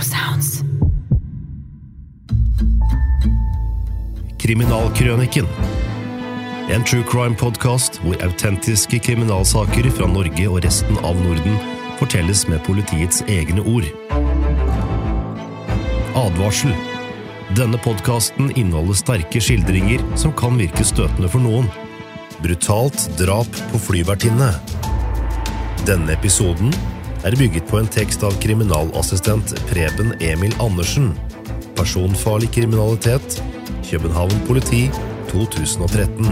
Sounds. Kriminalkrøniken. En true crime podcast hvor autentiske kriminalsaker fra Norge og resten av Norden fortelles med politiets egne ord. Advarsel. Denne podcasten inneholder sterke skildringer som kan virke støtende for noen. Brutalt drap på flyvertinne. Denne episoden bygget på en tekst av kriminalassistent Preben Emil Andersen. Personfarlig kriminalitet, København politi, 2013.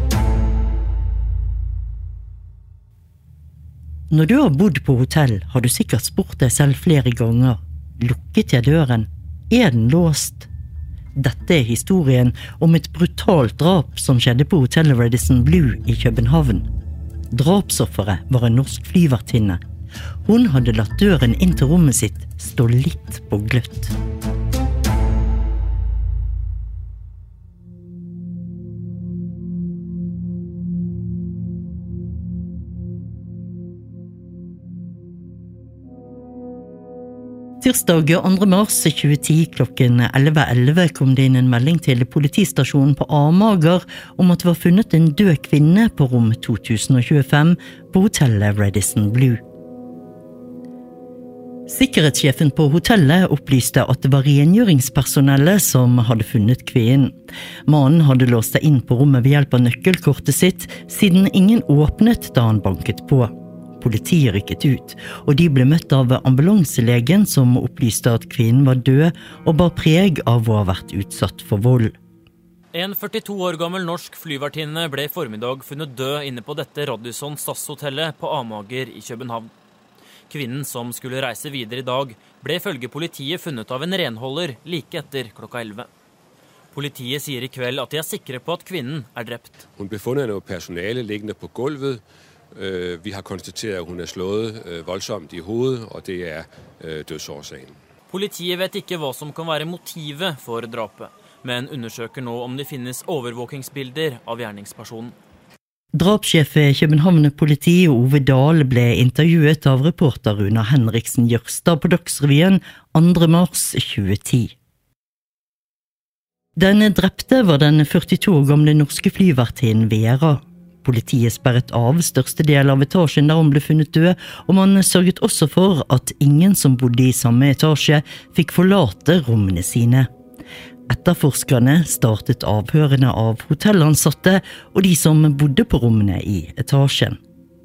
Når du har bodd på hotell, har du sikkert spurt deg selv flere ganger. Lukket jeg døren? Den låst? Dette historien om et brutalt drap som skjedde på hotellet Radisson Blu i København. Drapsofferet var en norsk flyvertinne. Hun hadde latt døren inn til rommet sitt stå litt på gløtt. Tirsdag 2. mars 2010 klokken 11:11 kom det inn en melding til politistasjonen på Amager om at det var funnet en død kvinne på rom 2025 på hotellet Radisson Blu. Sikkerhetssjefen på hotellet opplyste at det var rengjøringspersonellet som hadde funnet kvinnen. Mannen hadde låst seg inn på rommet ved hjelp av nøkkelkortet sitt, siden ingen åpnet da han banket på. Politiet rykket ut, og de ble møtt av ambulanselegen som opplyste at kvinnen var død og bar preg av å ha vært utsatt for vold. En 42 år gammel norsk flyvertinne ble i formiddag funnet død inne på dette Radisson SAS-hotellet på Amager i København. Kvinnen som skulle reise videre i dag ble ifølge politiet funnet av en renholder like etter klokka 11. Politiet sier i kveld at de sikre på at kvinnen drept. Hun ble funnet av noe personale liggende på gulvet. Vi har konstateret at hun slået voldsomt i hovedet, og det dødsårsagen. Politiet vet ikke hva som kan være motivet for drapet, men undersøker nå om det finnes overvåkingsbilder av gjerningspersonen. Drapssjef i København politi Ove Dahl ble intervjuet av reporter Runa Henriksen Jørstad på Dagsrevyen 2. mars 2010. Den drepte var den 42 år gamle norske flyvertinnen Vera. Politiet sperret av største del av etasjen der hun ble funnet død, og man sørget også for at ingen som bodde i samme etasje fikk forlate rommene sine. Etterforskerne startet avhørene av hotellansatte og de som bodde på rommene i etasjen.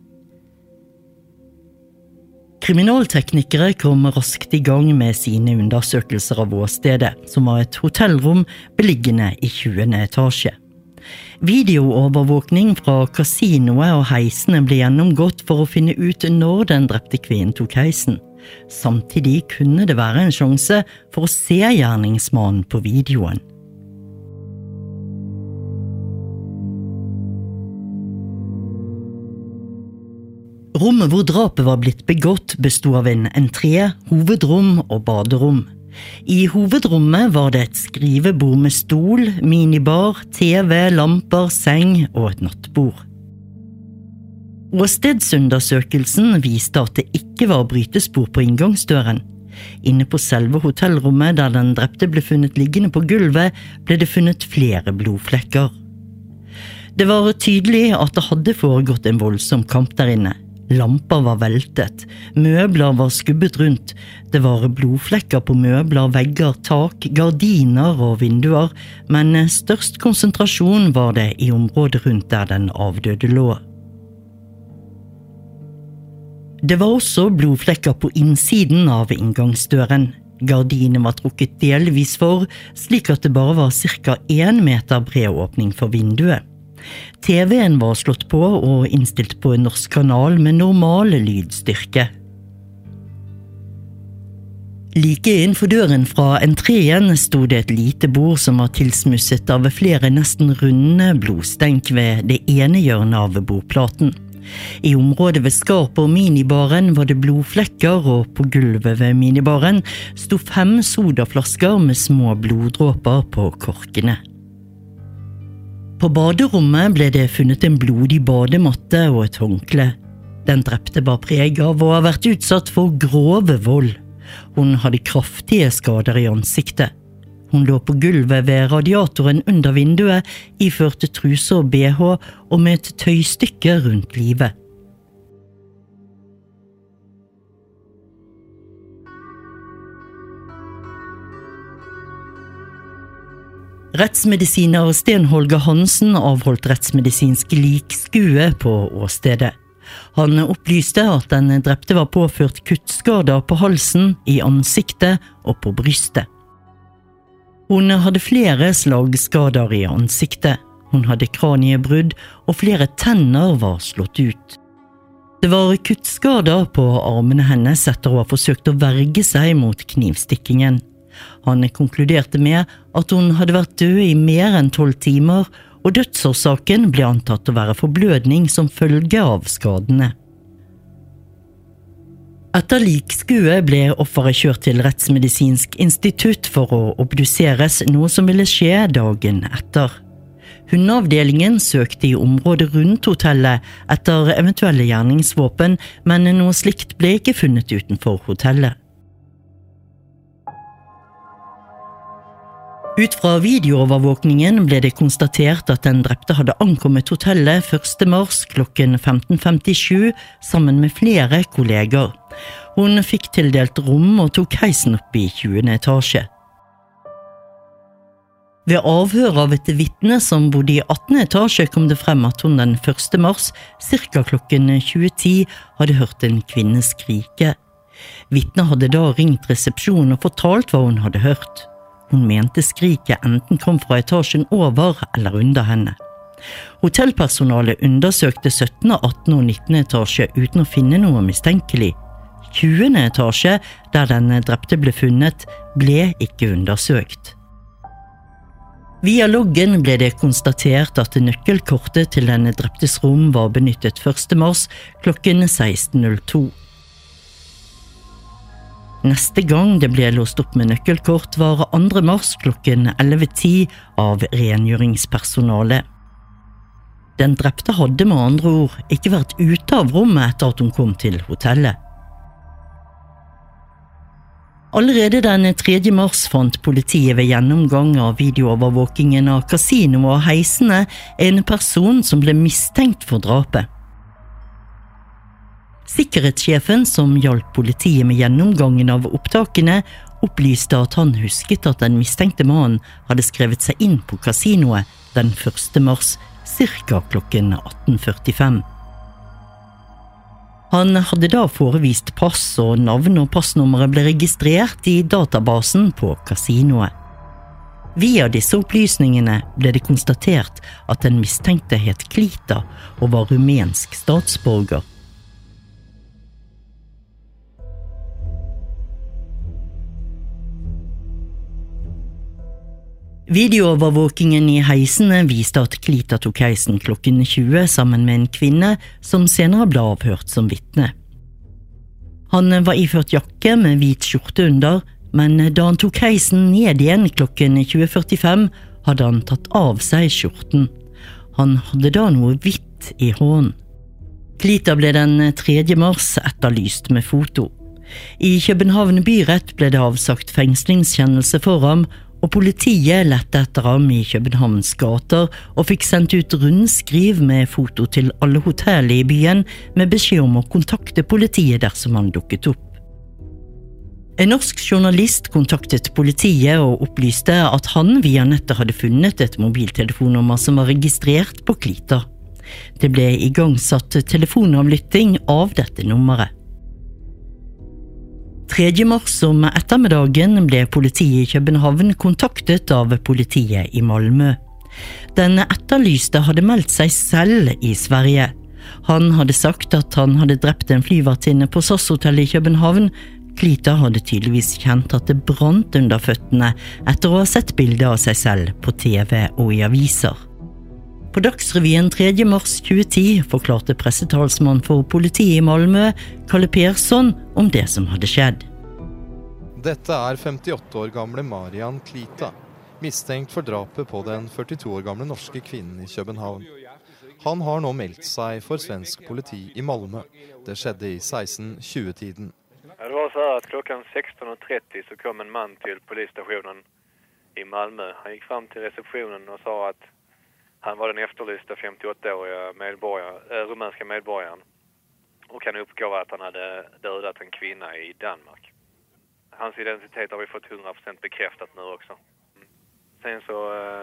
Kriminalteknikere kom raskt i gang med sine undersøkelser av åstedet, som var et hotellrom beliggende i 20. etasje. Videoovervåkning fra kasinoet og heisene ble gjennomgått for å finne ut når den drepte kvinnen tok heisen. Samtidig kunne det være en sjanse for å se gjerningsmannen på videoen. Rommet hvor drapet var blitt begått bestod av en entré, hovedrom og baderom. I hovedrommet var det et skrivebord med stol, minibar, TV, lamper, seng og et nattbord. Åstedsundersøkelsen viste at det ikke var brytespor på inngangsdøren. Inne på selve hotellrommet der den drepte ble funnet liggende på gulvet, ble det funnet flere blodflekker. Det var tydelig at det hadde foregått en voldsom kamp der inne. Lamper var veltet, møbler var skubbet rundt, det var blodflekker på møbler, vegger, tak, gardiner og vinduer, men størst konsentrasjon var det i området rundt der den avdøde lå. Det var også blodflekker på innsiden av inngangsdøren. Gardinene var trukket delvis for, slik at det bare var ca. 1 meter bred åpning for vinduet. TV-en var slått på og innstilt på en norsk kanal med normal lydstyrke. Like innenfor døren fra entreen stod det et lite bord som var tilsmusset av flere nesten runde blodstenk ved det ene hjørnet av bordplaten. I området ved skapet og minibaren var det blodflekker, og på gulvet ved minibaren stod 5 sodaflasker med små bloddråper på korkene. På baderommet ble det funnet en blodig badematte og et håndkle. Den drepte bar preg av å ha vært utsatt for grove vold. Hun hadde kraftige skader i ansiktet. Hun lå på gulvet ved radiatoren under vinduet, iførte truse og BH og med et tøystykke rundt livet. Rettsmedisiner Sten Holger Hansen avholdt rettsmedisinsk likskue på åstedet. Han opplyste at den drepte var påført kuttskader på halsen, i ansiktet og på brystet. Hun hadde flere slagskader i ansiktet. Hun hadde kraniebrudd, og flere tenner var slått ut. Det var kuttskader på armene hennes etter å ha forsøkt å verge seg mot knivstikkingen. Han konkluderte med at hun hadde vært død i mer enn 12 timer, og dødsårsaken ble antatt å være forblødning som følge av skadene. Etter likskue ble offeret kjørt til Rettsmedisinsk institutt for å obduseres, noe som ville skje dagen etter. Hundeavdelingen søkte i området rundt hotellet etter eventuelle gjerningsvåpen, men noe slikt ble ikke funnet utenfor hotellet. Ut fra videoovervåkningen ble det konstatert at den drepte hadde ankommet hotellet 1. mars klokken 15:57 sammen med flere kolleger. Hun fikk tildelt rom og tok heisen opp i 20. etasje. Ved avhør av et vitne som bodde i 18. etasje kom det frem at hun den 1. mars, cirka klokken 20:10, hadde hørt en kvinne skrike. Vitnet hadde da ringt resepsjonen og fortalt hva hun hadde hørt. Hun mente skriket enten kom fra etasjen over eller under henne. Hotellpersonalet undersøkte 17., 18. og 19. etasje uten å finne noe mistenkelig. 20. etasje, der den drepte ble funnet, ble ikke undersøkt. Via loggen ble det konstatert at nøkkelkortet til den dreptes rom var benyttet 1. mars klokken 16:02. Neste gang det ble låst opp med nøkkelkort var 2. mars klokken 11:10 av rengjøringspersonalet. Den drepte hadde med andre ord ikke vært ute av rommet etter at hun kom til hotellet. Allerede den 3. mars fant politiet ved gjennomgang av videoovervåkingen av kasino og heisene en person som ble mistenkt for drapet. Sikkerhetssjefen som hjalp politiet med gjennomgangen av opptakene, opplyste at han husket at den mistenkte mannen hadde skrevet seg inn på kasinoet den 1. mars, cirka klokken 18:45. Han hadde da forevist pass, og navn og passnummeret ble registrert i databasen på kasinoet. Via disse opplysningene ble det konstatert at den mistenkte het Klita og var rumensk statsborger. Videoovervåkingen i heisene viste at Klita tok heisen klokken 20 sammen med en kvinne som senere ble avhørt som vitne. Han var iført jakke med hvit skjorte under, men da han tok heisen ned igjen klokken 20:45, hadde han tatt av seg skjorten. Han hadde da noe hvitt i hånden. Klita ble den 3. mars etterlyst med foto. I København byrett ble det avsagt fengslingskjennelse for ham, og politiet lette etter ham i Københavns gater og fikk sendt ut rundskriv med foto til alle hoteller i byen med beskjed om å kontakte politiet dersom han dukket opp. En norsk journalist kontaktet politiet og opplyste at han via nettet hadde funnet et mobiltelefonnummer som var registrert på Klita. Det ble igangsatt telefonavlytting av dette nummeret. 3. mars om ettermiddagen ble politiet i København kontaktet av politiet i Malmö. Den etterlyste hadde meldt seg selv i Sverige. Han hadde sagt at han hadde drept en flyvertinne på SAS-hotellet i København. Klita hadde tydeligvis kjent at det brant under føttene etter å ha sett bilder av seg selv på TV og i aviser. På Dagsrevyen 3. mars 2010 forklarte pressetalsmann for politiet i Malmö, Kalle Persson, om det som hadde skjedd. Dette 58 år gamle Marian Klita, mistenkt for drapet på den 42 år gamle norske kvinnen i København. Han har nå meldt seg for svensk politi i Malmö. Det skjedde i 16:20-tiden. Det var så här att klockan 16:30 så kom en man till polisstationen i Malmö. Han gick fram till receptionen och sa att han var den efterlysta 58-åriga rumänska medborgaren. Och han uppgav att han hade dödat en kvinna i Danmark. Hans identitet har vi fått 100% bekräftat nu också. Sen så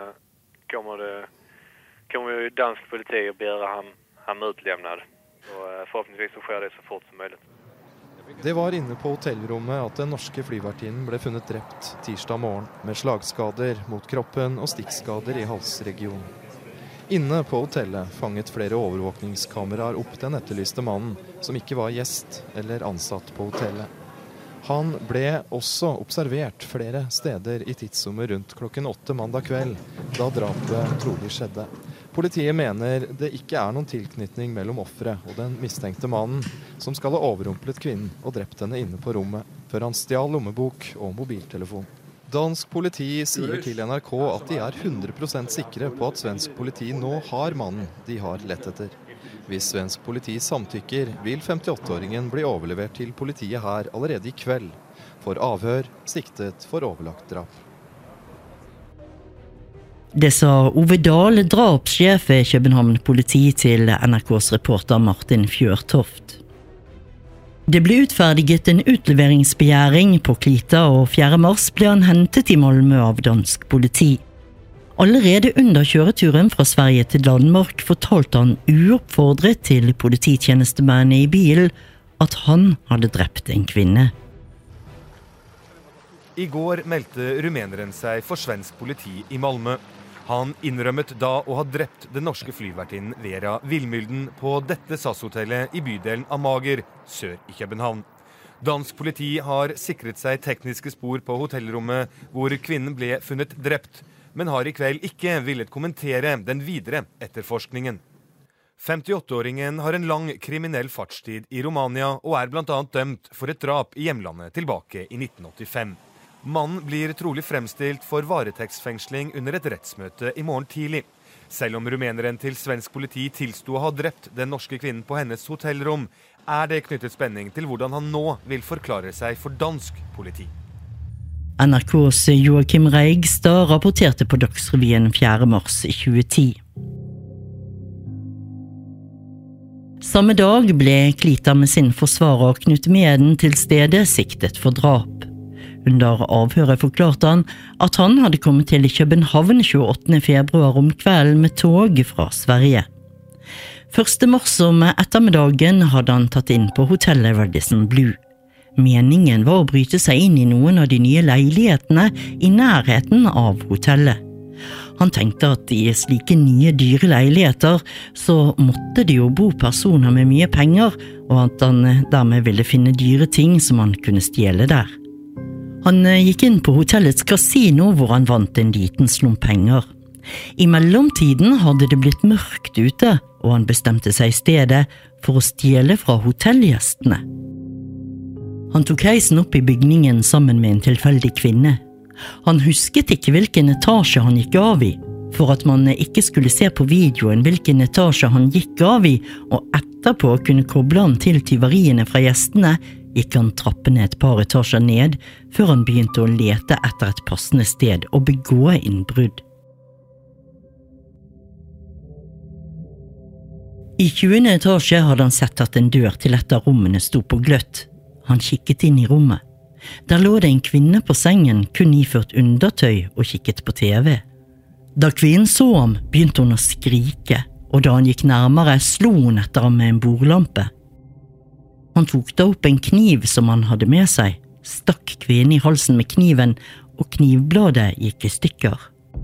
kommer ju dansk politi och begära han utlämnad. Och förhoppningsvis så sker det så fort som möjligt. Det var inne på hotellrommet at den norske flyvertinnen ble funnet drept tirsdag morgen med slagskader mot kroppen og stikkskader i halsregionen. Inne på hotellet fanget flere overvåkningskameraer opp den etterlyste mannen, som ikke var gjest eller ansatt på hotellet. Han ble også observert flere steder i tidsrommet rundt klokken 8 mandag kveld, da drapet trolig skjedde. Politiet mener det ikke noen tilknytning mellom offeret og den mistenkte mannen, som skal ha overrumplet kvinnen og drept henne inne på rommet, før han stjal lommebok og mobiltelefon. Dansk politi sier til NRK at de 100% sikre på at svensk politi nå har mannen de har lett etter. Hvis svensk politi samtykker, vil 58-åringen bli overlevert til politiet her allerede i kveld, for avhør siktet for overlagt drap. Det sa Ove Dahl, drapssjef ved København politi, til NRKs reporter Martin Fjørtoft. Det ble utferdiget en utleveringsbegjæring på Klita, og 4. mars ble han hentet i Malmö av dansk politi. Allerede under kjøreturen fra Sverige til Danmark fortalte han uoppfordret til polititjenestemennene i bil at han hadde drept en kvinne. I går meldte rumeneren seg for svensk politi i Malmö. Han innrømmet da å ha drept den norske flyvertinnen Vera Villmylden på dette SAS-hotellet i bydelen Amager, sør i København. Dansk politi har sikret seg tekniske spor på hotellrommet hvor kvinnen ble funnet drept, men har i kveld ikke villet kommentere den videre etterforskningen. 58-åringen har en lang kriminell fartstid i Romania og blant annet dømt for et drap i hjemlandet tilbake i 1985. Mannen blir trolig fremstilt for varetektsfengsling under et rettsmøte i morgen tidlig. Selv om rumeneren til svensk politi tilsto å ha drept den norske kvinnen på hennes hotellrom, det knyttet spenning til hvordan han nå vil forklare seg for dansk politi. NRKs Joakim Reigstad rapporterte på Dagsrevyen 4. mars 2010. Samme dag ble Klita med sin forsvarer Knut Meden til stede siktet for drap. Under avhøret forklarte han at han hadde kommet til København 28. februar om kvelden med tog fra Sverige. 1. mars om ettermiddagen hadde han tatt inn på hotellet Radisson Blu. Meningen var å bryte seg inn i noen av de nye leilighetene i nærheten av hotellet. Han tenkte at i slike nye dyre leiligheter så måtte det jo bo personer med mye penger, og at han dermed ville finne dyre ting som han kunne stjele der. Han gikk inn på hotellets kasino hvor han vant en liten slump penger. I mellomtiden hadde det blitt mørkt ute, og han bestemte seg i stedet for å stjele fra hotellgjestene. Han tok heisen opp i bygningen sammen med en tilfeldig kvinne. Han husket ikke hvilken etasje han gikk av i, for at man ikke skulle se på videoen hvilken etasje han gikk av i, og etterpå kunne koble han til tyveriene fra gjestene, gikk han trappene et par etasjer ned, før han begynte å lete etter et passende sted og begå innbrudd. I 20. etasje hadde han sett at en dør til et av rommene sto på gløtt. Han kikket inn i rommet. Der lå det en kvinne på sengen, kun iført undertøy og kikket på TV. Da kvinnen så ham, begynte hun å skrike, og da han gikk nærmere, slo hun etter ham med en bordlampe. Han tok da opp en kniv som han hadde med seg, stakk kvinnen i halsen med kniven, og knivbladet gikk i stykker.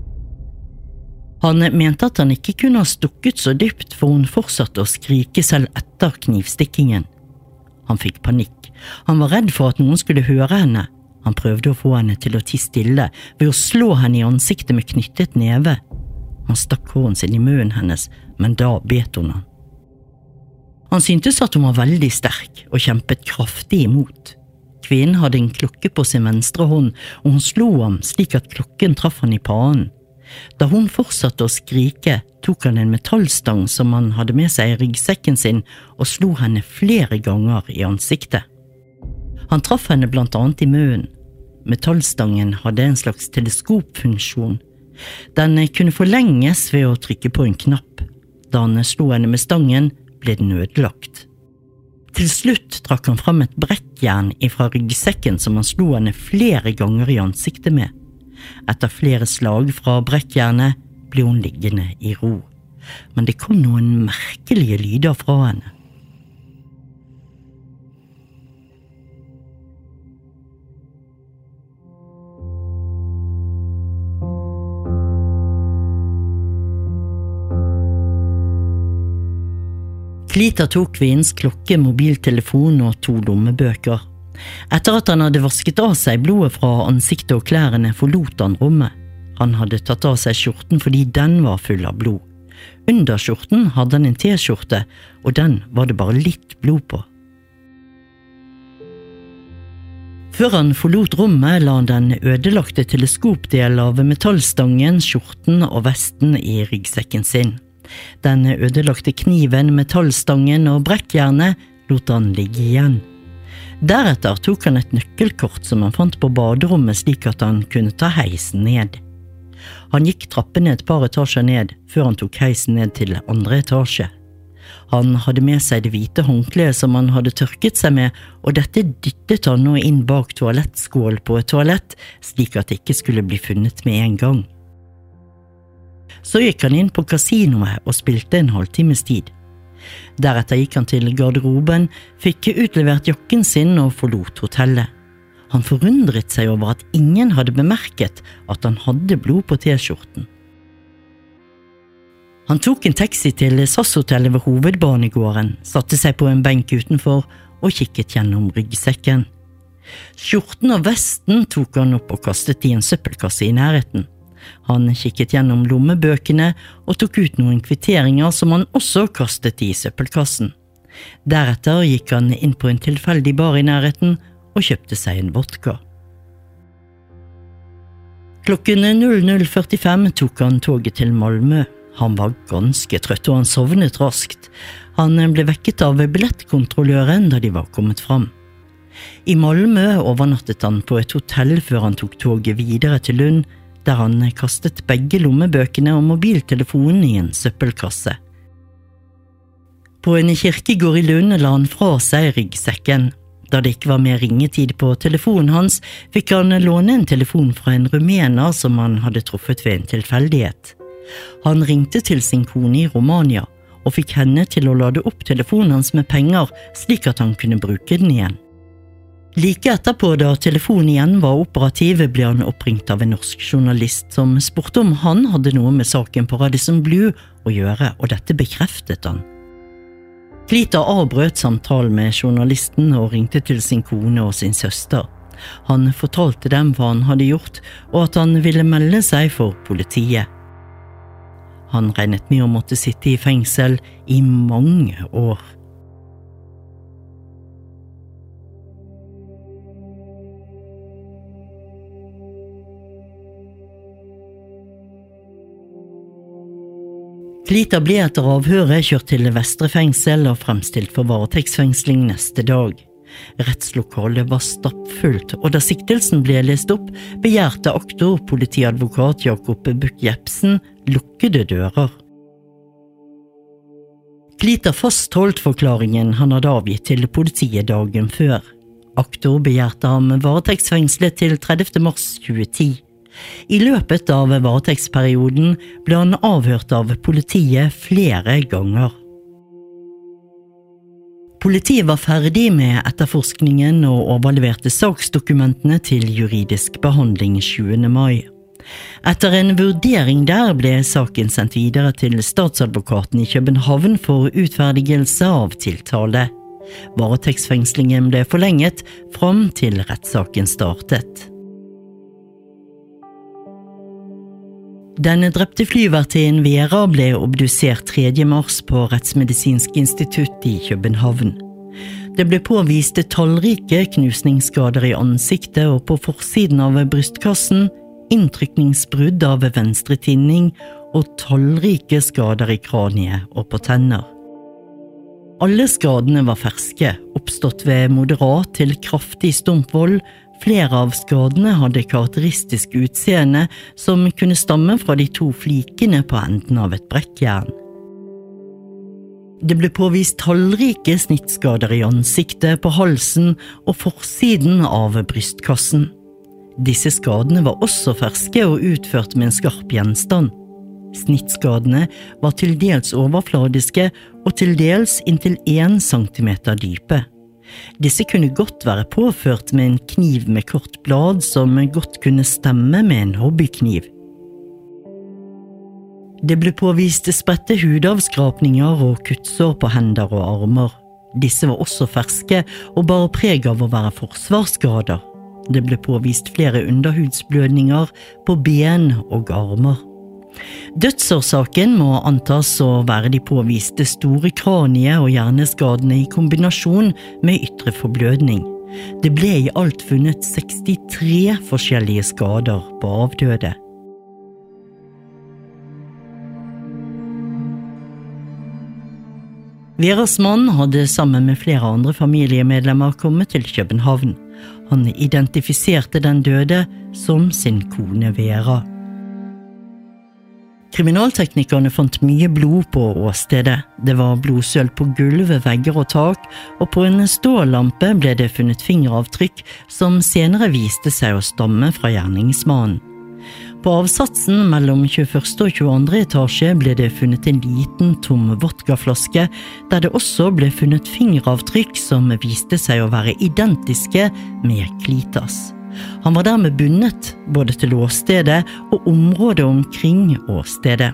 Han mente at han ikke kunne ha stukket så dypt, for hun fortsatte å skrike selv etter knivstikkingen. Han fikk panikk. Han var redd for at noen skulle høre henne. Han prøvde å få henne til å tie stille ved å slå henne i ansiktet med knyttet neve. Han stakk hånden sin i munnen hennes, men da bet hun han. Han syntes at hun var veldig sterk og kjempet kraftig imot. Kvinnen hadde en klokke på sin venstre hånd, og hun slo ham slik at klokken traff han i panen. Da hun fortsatte å skrike, tok han en metallstang som han hadde med seg i ryggsekken sin og slo henne flere ganger i ansiktet. Han traff henne blant annet i munnen. Metallstangen hadde en slags teleskopfunksjon. Den kunne forlenges ved å trykke på en knapp. Da han slo henne med stangen, ble den ødelagt. Til slutt trakk han fram et brekkjern ifra ryggsekken som han slo henne flere ganger i ansiktet med. Etter flere slag fra brekkjernet ble hun liggende i ro. Men det kom noen merkelige lyder fra henne. Klita tok kvinnens klokke, mobiltelefon og 2 lommebøker. Etter at han hadde vasket av seg blodet fra ansiktet og klærne, forlot han rommet. Han hadde tatt av seg skjorten fordi den var full av blod. Under skjorten hadde han en t-skjorte, og den var det bare litt blod på. Før han forlot rommet, la han den ødelagte teleskopdel av metallstangen, skjorten og vesten i ryggsekken sin. Den ødelagte kniven, metallstangen og brekkjernet lot han ligge igjen. Deretter tok han et nøkkelkort som han fant på baderommet slik at han kunne ta heisen ned. Han gikk trappene et par etasjer ned før han tok heisen ned til 2. etasje. Han hadde med seg det hvite håndkleet som han hadde tørket seg med, og dette dyttet han nå inn bak toalettskål på et toalett slik at det ikke skulle bli funnet med en gang. Så gikk han inn på kasinoet og spilte en halvtimes tid. Deretter gikk han til garderoben, fikk utlevert jakken sin og forlot hotellet. Han forundret seg over at ingen hadde bemerket at han hadde blod på t-skjorten. Han tok en taxi til SAS-hotellet ved hovedbanegården, satte seg på en benk utenfor og kikket gjennom ryggsekken. Skjorten og vesten tok han opp og kastet i en søppelkasse i nærheten. Han kikket gjennom lommebøkene og tok ut noen kvitteringer som han også kastet i søppelkassen. Deretter gikk han inn på en tilfeldig bar i nærheten og kjøpte seg en vodka. Klokken 00:45 tok han toget til Malmö. Han var ganske trøtt og han sovnet raskt. Han ble vekket av billettkontrolløren da de var kommet fram. I Malmö overnattet han på et hotell før han tok toget videre til Lund, der han kastet begge lommebøkene og mobiltelefonen i en søppelkasse. På en kirkegård i Lund la han fra seg ryggsekken. Da det ikke var mer ringetid på telefonen hans, fikk han låne en telefon fra en rumener som han hadde truffet ved en tilfeldighet. Han ringte til sin kone i Romania, og fikk henne til å lade opp telefonen hans med penger, slik at han kunne bruke den igjen. Like etterpå, da telefonen igjen var operativ, ble han oppringt av en norsk journalist som spurte om han hadde noe med saken på Radisson Blu å gjøre, og dette bekreftet han. Klita avbrøt samtalen med journalisten og ringte til sin kone og sin søster. Han fortalte dem hva han hadde gjort, og at han ville melde seg for politiet. Han regnet med å måtte sitte i fengsel i mange år. Klita ble etter avhøret kjørt til Vestre fengsel og fremstilt for varetektsfengsling neste dag. Rettslokalet var stappfullt, og da siktelsen ble lest opp, begjærte aktor politiadvokat Jakob Buch-Jepsen lukkede dører. Klita fastholdt forklaringen han hadde avgitt til politiet dagen før. Aktor begjærte ham varetektsfengslet til 30. mars 2010. I løpet av varetektsperioden ble han avhørt av politiet flere ganger. Politiet var ferdig med etterforskningen og overleverte saksdokumentene til juridisk behandling 20. mai. Etter en vurdering der ble saken sendt videre til statsadvokaten i København for utferdigelse av tiltale. Varetektsfengslingen ble forlenget fram til rettssaken startet. Den drepte flyvertinnen Vera ble obdusert 3. mars på Rettsmedisinsk institutt i København. Det ble påvist tallrike knusningsskader i ansiktet og på forsiden av brystkassen, inntrykningsbrudd av venstre tinning og tallrike skader i kraniet og på tenner. Alle skadene var ferske, oppstått ved moderat til kraftig stumpvold. Flere av skadene hadde karakteristisk utseende som kunne stamme fra de 2 flikene på enden av et brekkjern. Det ble påvist tallrike snittskader i ansiktet, på halsen og forsiden av brystkassen. Disse skadene var også ferske og utført med en skarp gjenstand. Snittskadene var til dels overfladiske og til dels inntil 1 centimeter dype. Disse kunne godt være påført med en kniv med kort blad som godt kunne stemme med en hobbykniv. Det ble påvist spredte hudavskrapninger og kuttsår på hender og armer. Disse var også ferske og bar preg av å være forsvarsskader. Det ble påvist flere underhudsblødninger på ben og armer. Dødsårsaken må antas å være de påviste store kranie- og hjerneskadene i kombinasjon med ytre forblødning. Det ble i alt funnet 63 forskjellige skader på avdøde. Veras mann hadde sammen med flere andre familiemedlemmer kommet til København. Han identifiserte den døde som sin kone Vera. Kriminalteknikerne fant mye blod på åstedet. Det var blodsøl på gulv, vegger og tak, og på en stålampe ble det funnet fingeravtrykk som senere viste seg å stamme fra gjerningsmannen. På avsatsen mellom 21. og 22. etasje ble det funnet en liten tom vodkaflaske, der det også ble funnet fingeravtrykk som viste seg å være identiske med Klitas. Han var dermed bundet både til åstedet og området omkring åstedet.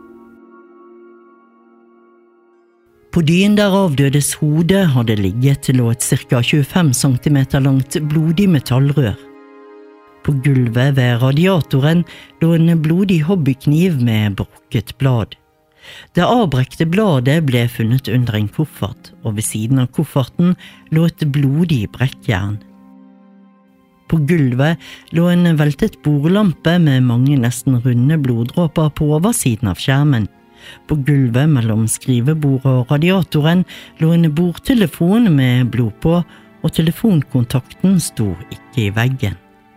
På dyen der avdødes hode hadde ligget lå et ca. 25 cm langt blodig metallrør. På gulvet ved radiatoren lå en blodig hobbykniv med brukket blad. Det avbrekte bladet ble funnet under en koffert, og ved siden av kofferten lå et blodig brekkjern. På gulvet lå en veltet bordlampe med mange nesten runde bloddråper på oversiden av skjermen. På gulvet mellom skrivebordet og radiatoren lå en bordtelefon med blod på, og telefonkontakten sto ikke i veggen.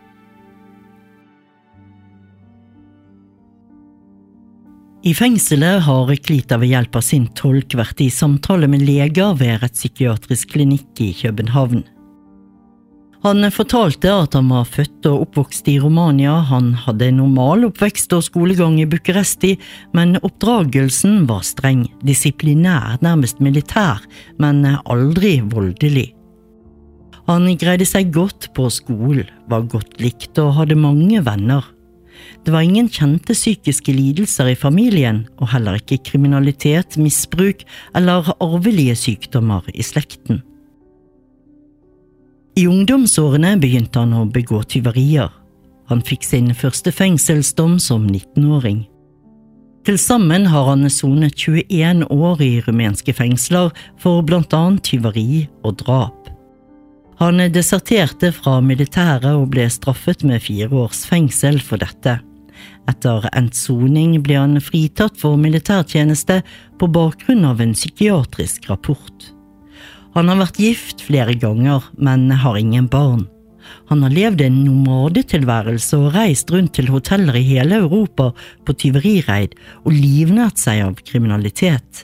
I fengselet har Klita ved hjelp av sin tolk vært i samtale med leger ved rettspsykiatrisk klinikk i København. Han fortalte at han var født og oppvokst i Romania. Han hadde normal oppvekst og skolegang i Bucuresti, men oppdragelsen var streng, disiplinær, nærmest militær, men aldri voldelig. Han greide seg godt på skolen, var godt likt og hadde mange venner. Det var ingen kjente psykiske lidelser i familien, og heller ikke kriminalitet, misbruk eller arvelige sykdommer i slekten. I ungdomsårene begynte han å begå tyverier. Han fikk sin første fengselsdom som 19-åring. Til sammen har han sonet 21 år i rumenske fengsler for blant annet tyveri og drap. Han deserterte fra militæret og ble straffet med 4 års fengsel for dette. Etter endt soning ble han fritatt for militærtjeneste på bakgrunn av en psykiatrisk rapport. Han har vært gift flere ganger, men har ingen barn. Han har levd en nomadetilværelse og reist rundt til hoteller i hele Europa på tyverireid og livnært seg av kriminalitet.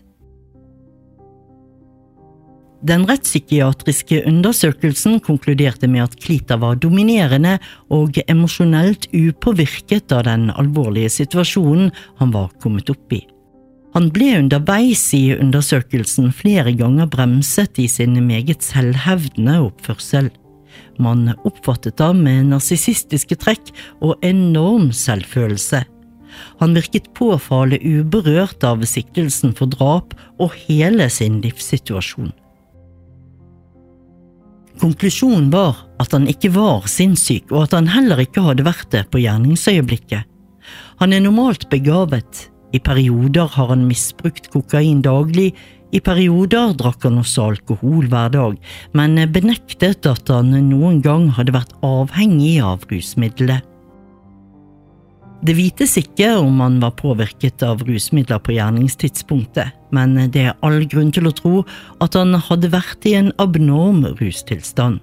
Den rettspsykiatriske undersøkelsen konkluderte med at Klita var dominerende og emosjonelt upåvirket av den alvorlige situasjonen han var kommet opp i. Han ble underveis i undersøkelsen flere ganger bremset i sin meget selvhevdende oppførsel. Man oppfattet ham med narsissistiske trekk og enorm selvfølelse. Han virket påfallende uberørt av siktelsen for drap og hele sin livssituasjon. Konklusjonen var at han ikke var sinnssyk, og at han heller ikke hadde vært det på gjerningsøyeblikket. Han normalt begavet. I perioder har han misbrukt kokain daglig, i perioder drakk han også alkohol hver dag, men benektet at han noen gang hadde vært avhengig av rusmiddelet. Det vites ikke om han var påvirket av rusmidler på gjerningstidspunktet, men det all grunn til å tro at han hadde vært i en abnorm rustilstand.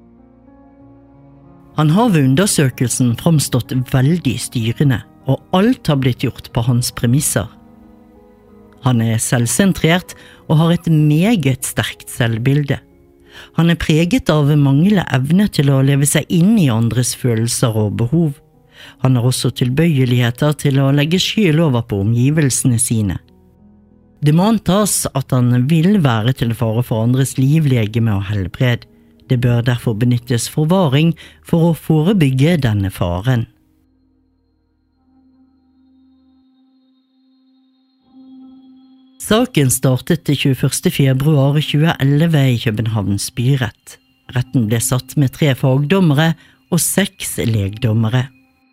Han har ved undersøkelsen framstått veldig styrende, og alt har blitt gjort på hans premisser. Han selvsentrert og har et meget sterkt selvbilde. Han preget av manglende evne til å leve seg inn i andres følelser og behov. Han har også tilbøyeligheter til å legge skyld over på omgivelsene sine. Det må antas at han vil være til fare for andres liv, legeme og helbred. Det bør derfor benyttes forvaring for å forebygge denne faren. Saken startet 21. februar 2011 i Københavns byrett. Retten ble satt med 3 fagdommere og 6 legdommere.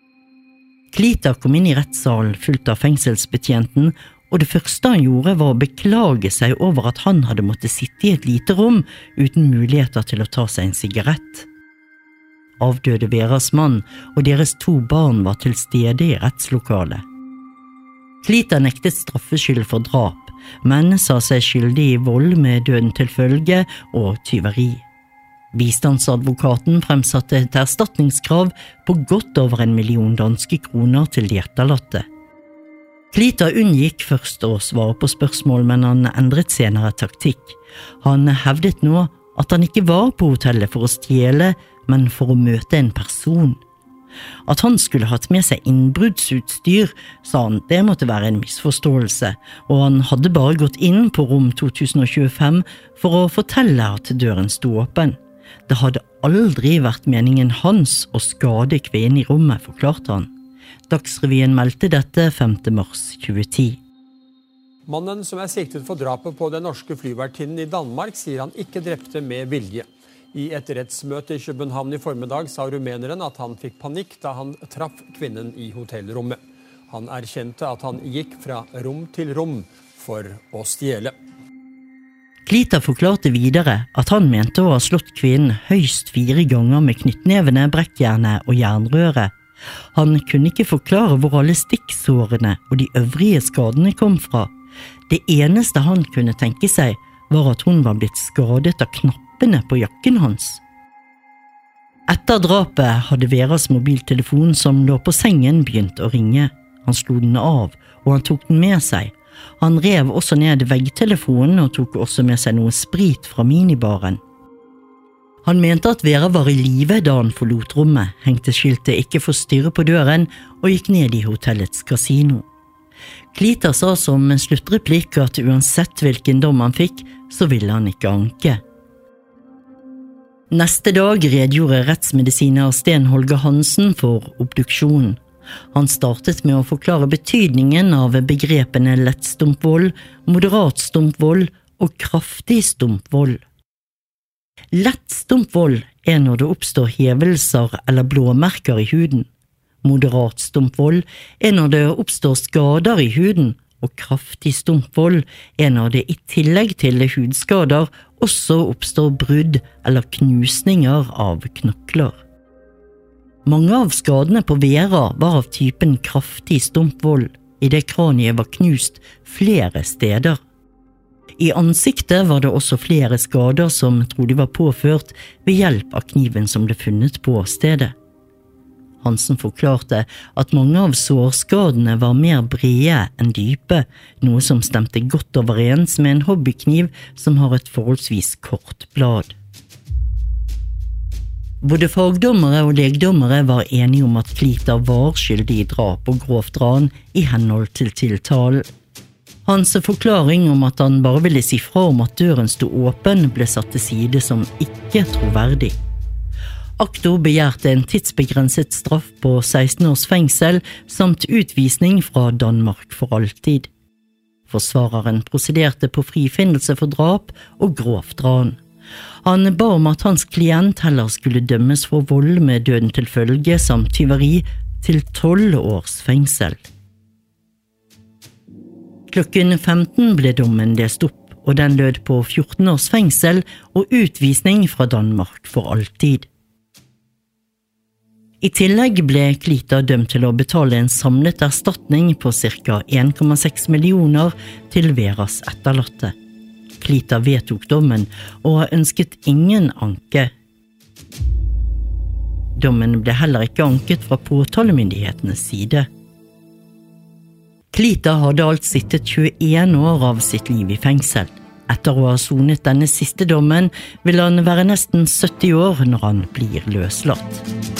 Klita kom inn i rettssalen fullt av fengselsbetjenten, og det første han gjorde var å beklage seg over at han hadde måttet sitte i et lite rom uten muligheter til å ta seg en sigarett. Avdøde Veras mann og deres 2 barn var til stede i rettslokalet. Klita nektet straffskyld for drap, men sa seg skyldig i vold med døden til følge og tyveri. Bistandsadvokaten fremsatte et erstatningskrav på godt over 1 million danske kroner til de etterlatte. Klita unngikk først å svare på spørsmål, men han endret senere taktikk. Han hevdet nå at han ikke var på hotellet for å stjele, men for å møte en person. At han skulle hatt med seg innbruddsutstyr, sa han, det måtte være en misforståelse, og han hadde bare gått inn på rom 2025 for å fortelle at døren sto åpen. Det hadde aldri vært meningen hans å skade kvinnen i rommet, forklarte han. Dagsrevyen meldte dette 5. mars 2010. Mannen som siktet for drapet på den norske flyvertinnen i Danmark sier han ikke drepte med vilje. I et rettsmøte i København i formiddag sa rumeneren at han fikk panikk da han traff kvinnen i hotellrommet. Han erkjente at han gikk fra rom til rom for å stjele. Klita forklarte videre at han mente å ha slått kvinnen høyst 4 ganger med knyttnevene, brekkjernet og jernrøret. Han kunne ikke forklare hvor alle stikksårene og de øvrige skadene kom fra. Det eneste han kunne tenke seg var at hun var blitt skadet av knappene på jakken hans. Etter drapet hadde Veras mobiltelefon som lå på sengen begynt å ringe. Han slo den av, og han tok den med seg. Han rev også ned veggtelefonen og tok også med seg noe sprit fra minibaren. Han mente at Vera var i live da han forlot rommet, hengte skiltet «Ikke forstyrre» på døren og gikk ned i hotellets kasino. Klita sa som sluttreplikk at uansett hvilken dom han fikk, så ville han ikke anke. Neste dag redegjorde rettsmedisiner Sten Holger Hansen for obduksjonen. Han startet med å forklare betydningen av begrepene lett stumpvold, moderat stumpvold og kraftig stumpvold. Lett stumpvold når det oppstår hevelser eller blåmerker i huden. Moderat stumpvold når det oppstår skader i huden, og kraftig stumpvold når det i tillegg til hudskader også oppstår brudd eller knusninger av knokler. Mange av skadene på Vera var av typen kraftig stumpvold, i det kraniet var knust flere steder. I ansiktet var det også flere skader som trolig var påført ved hjelp av kniven som ble funnet på stedet. Hansen forklarte at mange av sårskadene var mer brede enn dype, noe som stemte godt overens med en hobbykniv som har et forholdsvis kort blad. Både fagdommere og legdommere var enige om at Klita var skyldig i drap og grovt ran i henhold til tiltalen. Hans forklaring om at han bare ville si fra om at døren stod åpen ble satt til side som ikke troverdig. Aktor begjærte en tidsbegrenset straff på 16 års fengsel samt utvisning fra Danmark for alltid. Forsvareren prosederte på frifinnelse for drap og grovt ran. Han ba om at hans klient heller skulle dømmes for vold med døden til følge samt tyveri til 12 års fengsel. Klokken 15 ble dommen lest opp, og den lød på 14 års fengsel og utvisning fra Danmark for alltid. I tillegg ble Klita dømt til å betale en samlet erstatning på ca. 1,6 millioner til Veras etterlatte. Klita vedtok dommen og ønsket ingen anke. Dommen ble heller ikke anket fra påtalemyndighetenes side. Klita hadde alt sittet 21 år av sitt liv i fengsel. Etter å ha sonet denne siste dommen vil han være nesten 70 år når han blir løslatt.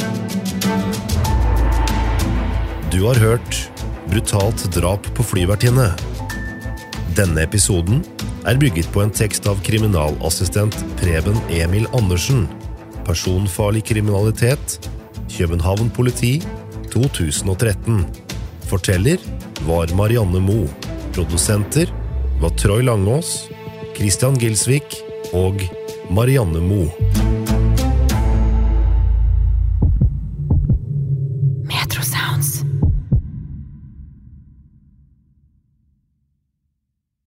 Du har hørt Brutalt drap på flyvertinne. Denne episoden er bygget på en tekst av kriminalassistent Preben Emil Andersen. Personfarlig kriminalitet, København politi, 2013. Forteller var Marianne Moe. Produsenter var Troy Langås, Christian Gilsvik og Marianne Moe.